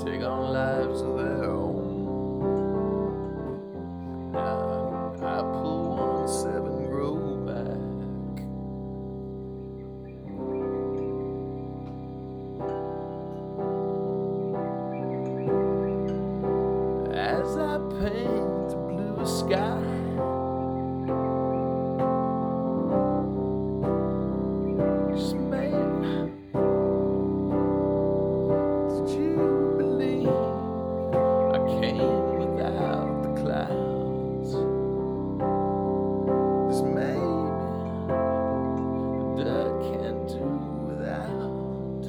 take on lives of their own. I pull 1-7 grow back. As I paint the blue sky, just maybe, did you believe I came without the clouds? Just maybe the dirt can't do without.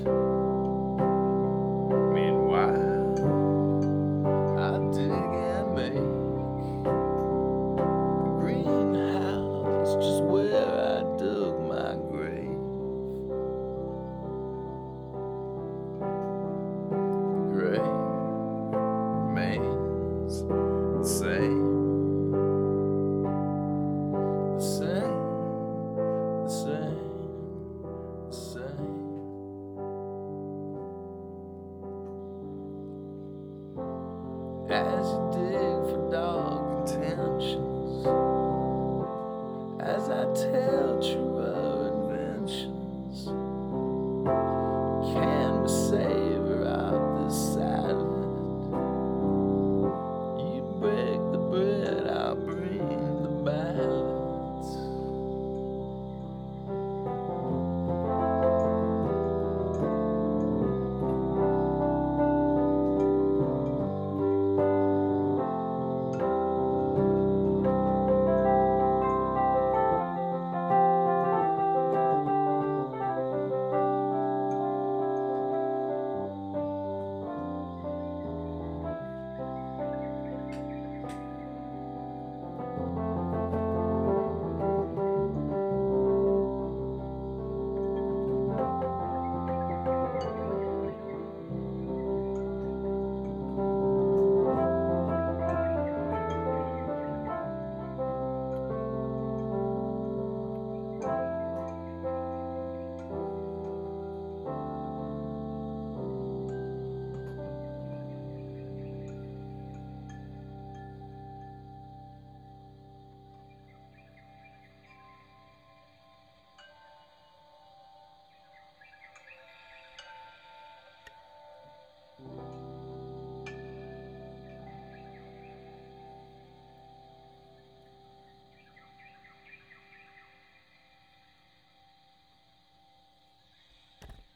Meanwhile, I dig and make a greenhouse just where I dug my grave. The grave remains the same, the same, the same, the same. As you dig for dark intentions, as I tell true